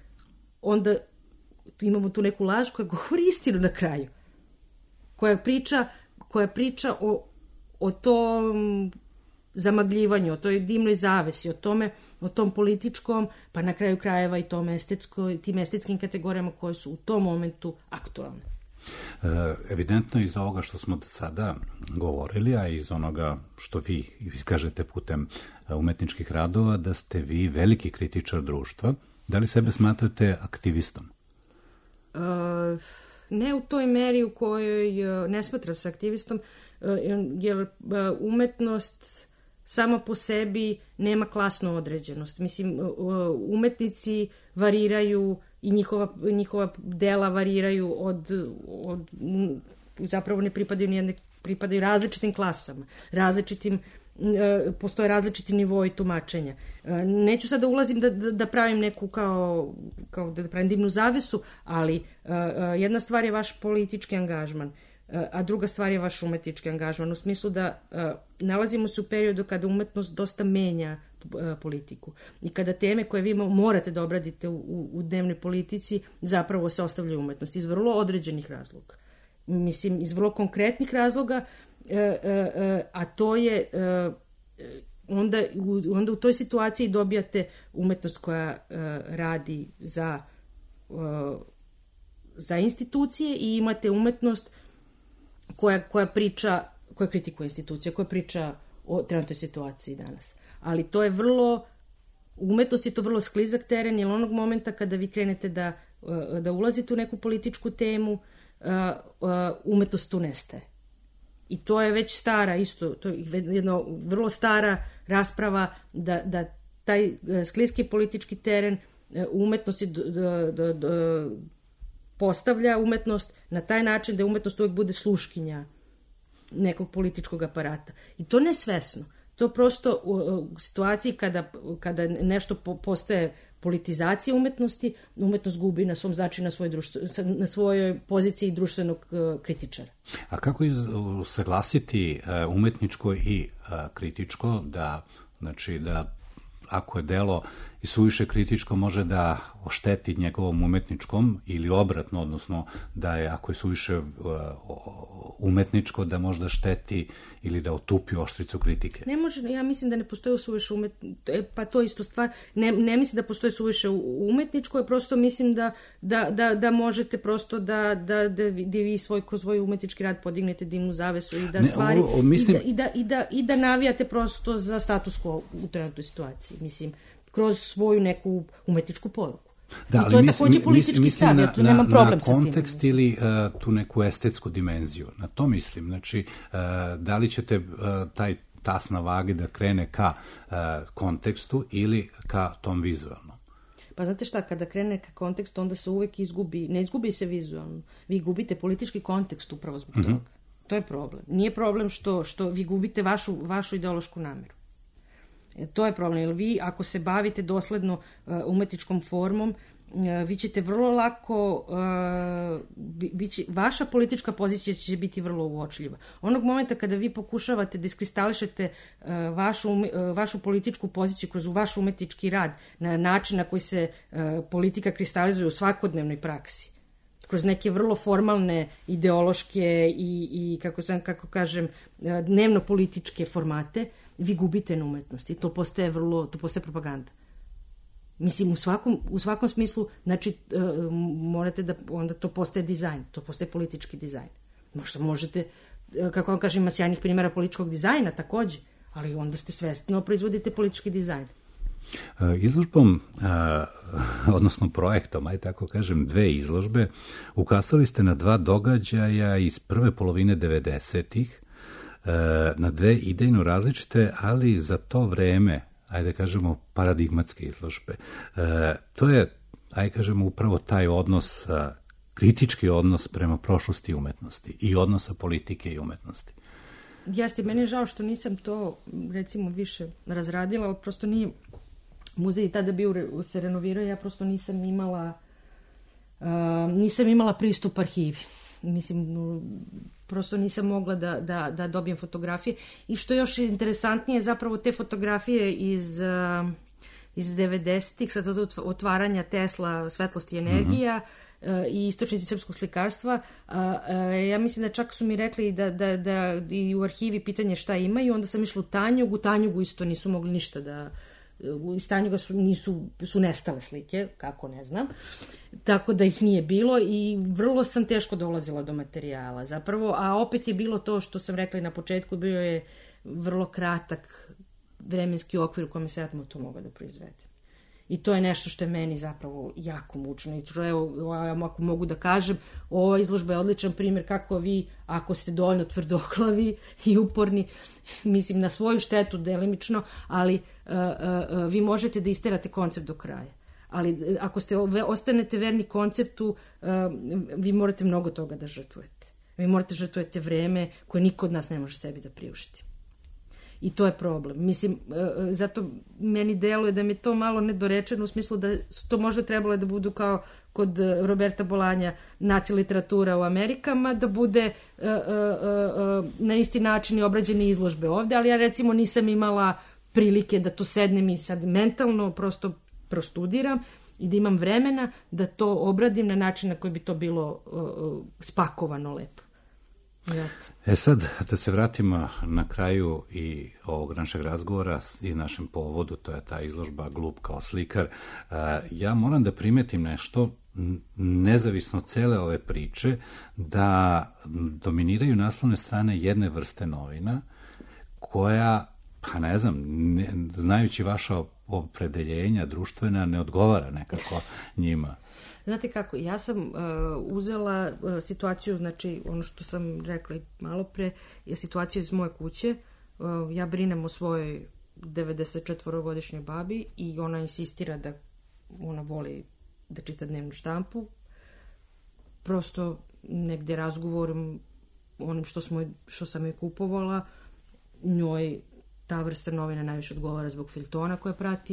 onda imamo tu neku laž koja govori istinu na kraju. Koja priča, koja priča o, o tom zamagljivanju, o toj dimnoj zavesi, o tome, o tom političkom, pa na kraju krajeva i tom estetsko, tim estetskim kategorijama koje su u tom momentu aktualne. Evidentno iz ovoga što smo sada govorili, a iz onoga što vi iskažete putem umetničkih radova, da ste vi veliki kritičar društva. Da li sebe smatrate aktivistom? Uh, ne u toj meri u kojoj ne smatram se aktivistom, jer umetnost sama po sebi nema klasnu određenost. Mislim, umetnici variraju i njihova, njihova dela variraju od, od zapravo ne pripadaju nijedne, pripadaju različitim klasama, različitim, postoje različiti nivoi tumačenja. Neću sad da ulazim da, da, da pravim neku kao, kao da pravim dimnu zavesu, ali jedna stvar je vaš politički angažman, a druga stvar je vaš umetnički angažman, u smislu da nalazimo se u periodu kada umetnost dosta menja politiku i kada teme koje vi morate da obradite u, u dnevnoj politici zapravo se ostavljaju umetnost iz vrlo određenih razloga. Mislim, iz vrlo konkretnih razloga, a to je onda, onda u toj situaciji dobijate umetnost koja radi za, za institucije i imate umetnost koja, koja priča, koja kritikuje institucije, koja priča o trenutnoj situaciji danas. Ali to je vrlo, umetnost je to vrlo sklizak teren, jer onog momenta kada vi krenete da, da ulazite u neku političku temu, umetnost tu nestaje. I to je već stara, isto, to je jedna vrlo stara rasprava da, da taj sklizki politički teren umetnosti d, d, d, d, postavlja umetnost na taj način da umetnost uvijek bude sluškinja nekog političkog aparata. I to ne svesno. To prosto u, u situaciji kada, kada nešto po, postaje politizacija umetnosti, umetnost gubi na svom značaju, na, svoj društvo, na svojoj poziciji društvenog uh, kritičara. A kako usaglasiti uh, umetničko i uh, kritičko, da, znači, da ako je delo i suviše kritičko može da ošteti njegovom umetničkom ili obratno, odnosno da je ako je suviše uh, umetničko da možda šteti ili da otupi oštricu kritike. Ne može, ja mislim da ne postoji suviše umetničko, pa to je isto stvar, ne, ne mislim da postoji suviše umetničko, prosto mislim da, da, da, da možete prosto da, da, da, vi, da vi svoj, kroz svoj umetnički rad podignete dimnu zavesu i da ne, stvari, ovo, mislim... i, da, i, da, i, da, i da navijate prosto za status quo u trenutnoj situaciji, mislim, kroz svoju neku umetničku poruku. Da, i to je takođe politički mis, stav, ja tu nemam problem sa tim. Na kontekst ili uh, tu neku estetsku dimenziju, na to mislim. Znači, uh, da li ćete uh, taj tas na vagi da krene ka uh, kontekstu ili ka tom vizualnom? Pa znate šta, kada krene ka kontekstu, onda se uvek izgubi, ne izgubi se vizualno, vi gubite politički kontekst upravo zbog mm-hmm. toga. To je problem. Nije problem što, što vi gubite vašu, vašu ideološku nameru. E, to je problem, jer vi ako se bavite dosledno uh, umetničkom formom, uh, vi ćete vrlo lako, uh, bi, biće, vaša politička pozicija će biti vrlo uočljiva. Onog momenta kada vi pokušavate da iskristališete uh, vašu, uh, vašu političku poziciju kroz vaš umetnički rad na način na koji se uh, politika kristalizuje u svakodnevnoj praksi, kroz neke vrlo formalne ideološke i, i kako, sam, kako kažem, dnevno političke formate, vi gubite na umetnosti. To postaje vrlo, to postaje propaganda. Mislim, u svakom, u svakom smislu, znači, uh, morate da, onda to postaje dizajn, to postaje politički dizajn. Možda možete, uh, kako vam kažem, ima sjajnih primjera političkog dizajna takođe, ali onda ste svesno proizvodite politički dizajn. Izložbom, odnosno projektom, aj tako kažem, dve izložbe, ukazali ste na dva događaja iz prve polovine devedesetih, na dve idejno različite, ali za to vreme, ajde kažemo, paradigmatske izložbe. To je, ajde kažemo, upravo taj odnos, kritički odnos prema prošlosti i umetnosti i odnosa politike i umetnosti. Jeste, meni je žao što nisam to, recimo, više razradila, ali prosto nije... Muzej je tada bio se renovirao, ja prosto nisam imala uh, nisam imala pristup arhivi. Mislim, prosto nisam mogla da, da, da dobijem fotografije. I što još interesantnije, zapravo te fotografije iz, uh, iz devedesetih, sad od otvaranja Tesla, svetlost i energija, mm-hmm. uh, i istočnici srpskog slikarstva, uh, uh, ja mislim da čak su mi rekli da, da, da i u arhivi pitanje šta imaju, onda sam išla u Tanjug, u Tanjugu isto nisu mogli ništa da... iz Tanjuga su, nisu, su nestale slike, kako ne znam, tako da ih nije bilo i vrlo sam teško dolazila do materijala zapravo, a opet je bilo to što sam rekla i na početku, bio je vrlo kratak vremenski okvir u kome se ja to mogla da proizvedem. I to je nešto što je meni zapravo jako mučno. I to, evo, ako mogu da kažem, ova izložba je odličan primjer kako vi, ako ste dovoljno tvrdohlavi i uporni, mislim na svoju štetu delimično, ali uh, uh, vi možete da isterate koncept do kraja. Ali ako ste ostanete verni konceptu, uh, vi morate mnogo toga da žrtvujete. Vi morate žrtvujete vreme koje niko od nas ne može sebi da priušti. I to je problem. Mislim, zato meni deluje da mi je to malo nedorečeno u smislu da su to možda trebalo da budu kao kod Roberta Bolanja naci literatura u Amerikama, da bude uh, uh, uh, na isti način i obrađene izložbe ovde, ali ja recimo nisam imala prilike da to sednem i sad mentalno prosto prostudiram i da imam vremena da to obradim na način na koji bi to bilo uh, spakovano lepo. E sad, da se vratimo na kraju i ovog našeg razgovora i našem povodu, to je ta izložba Glup kao slikar. Ja moram da primetim nešto, nezavisno cele ove priče, da dominiraju naslovne strane jedne vrste novina, koja, pa ne znam, ne, znajući vaša opredeljenja društvena, ne odgovara nekako njima. Znate kako, ja sam uh, uzela uh, situaciju, znači ono što sam rekla i malo pre, je situacija iz moje kuće. Uh, ja brinem o svojoj devedesetčetvorogodišnjoj babi i ona insistira da ona voli da čita dnevnu štampu. Prosto negde razgovorom onim što, smo, što sam joj kupovala, njoj ta vrsta novina najviše odgovara zbog feljtona koje prati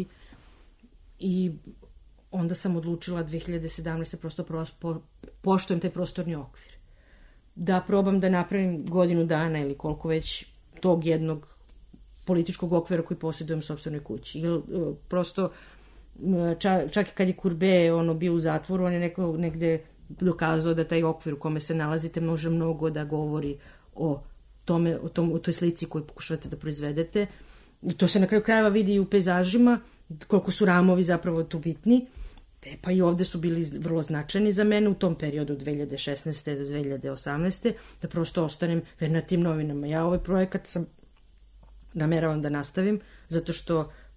i onda sam odlučila dve hiljade sedamnaeste prosto po, poštujem taj prostorni okvir. Da probam da napravim godinu dana ili koliko već tog jednog političkog okvira koji posjedujem u sopstvenoj kući. Jer, prosto, čak, čak i kad je Courbet ono, bio u zatvoru, on je neko, negde dokazao da taj okvir u kome se nalazite može mnogo da govori o tome, o, tom, o toj slici koju pokušavate da proizvedete. I to se na kraju krajeva vidi i u pejzažima, koliko su ramovi zapravo tu bitni. E, pa i ovde su bili vrlo značajni za mene u tom periodu od dve hiljade šesnaeste do dve hiljade osamnaeste da prosto ostanem verna tim novinama. Ja ovaj projekat sam nameravam da nastavim, zato što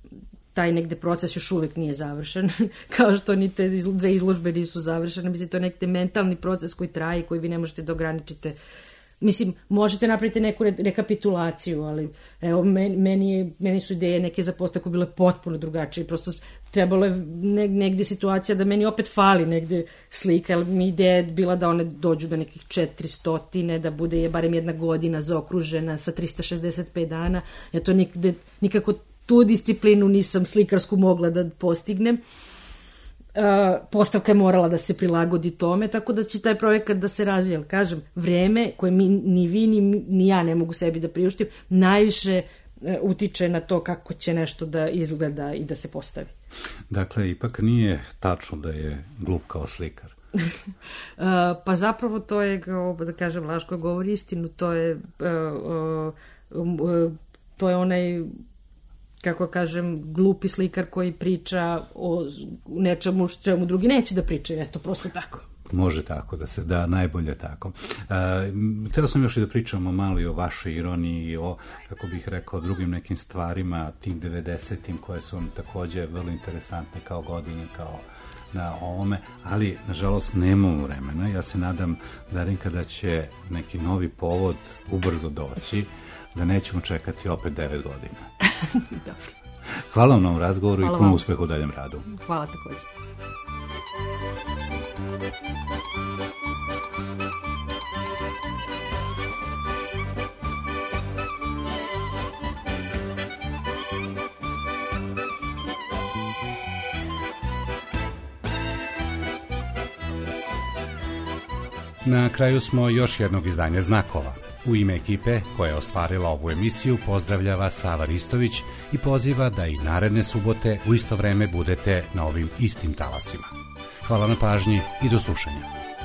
taj negde proces još uvek nije završen, kao što ni te dve izložbe nisu završene. Mislim, to je nekde mentalni proces koji traje i koji vi ne možete da ograničite. Mislim, možete napraviti neku re- rekapitulaciju, ali evo, meni, meni, je, meni su ideje neke za postavku bile potpuno drugačije. Prosto trebalo je ne, negde situacija da meni opet fali negde slika, ali mi ideja je bila da one dođu do nekih četiristotine, da bude je barem jedna godina zaokružena sa trista šezdeset pet dana. Ja to nikde, nikako tu disciplinu nisam slikarsku mogla da postignem. Uh, postavka je morala da se prilagodi tome, tako da će taj projekat da se razvija. Kažem, vreme koje mi, ni vi ni, ni ja ne mogu sebi da priuštim, najviše uh, utiče na to kako će nešto da izgleda i da se postavi. Dakle, ipak nije tačno da je glup kao slikar. uh, pa zapravo to je, da kažem, Laško govori istinu, to je uh, uh, uh, to je onaj, kako kažem, glupi slikar koji priča o nečemu čemu drugi neće da pričaju, eto, prosto tako. Može tako da se da, najbolje tako. E, hteo sam još i da pričamo malo i o vašoj ironiji i o, kako bih rekao, drugim nekim stvarima, tim devedesetim koje su vam takođe vrlo interesantne kao godine, kao na ovome, ali nažalost nemamo vremena. Ja se nadam, Darinka, da će neki novi povod ubrzo doći, da nećemo čekati opet devet godina. Dobro. Hvala vam na ovom razgovoru. Hvala i puno vam. Uspeha u daljem radu. Hvala takođe. Na kraju smo još jednog izdanja Znakova. U ime ekipe koja je ostvarila ovu emisiju pozdravlja vas Sava Ristović i poziva da i naredne subote u isto vreme budete na ovim istim talasima. Hvala na pažnji i do slušanja.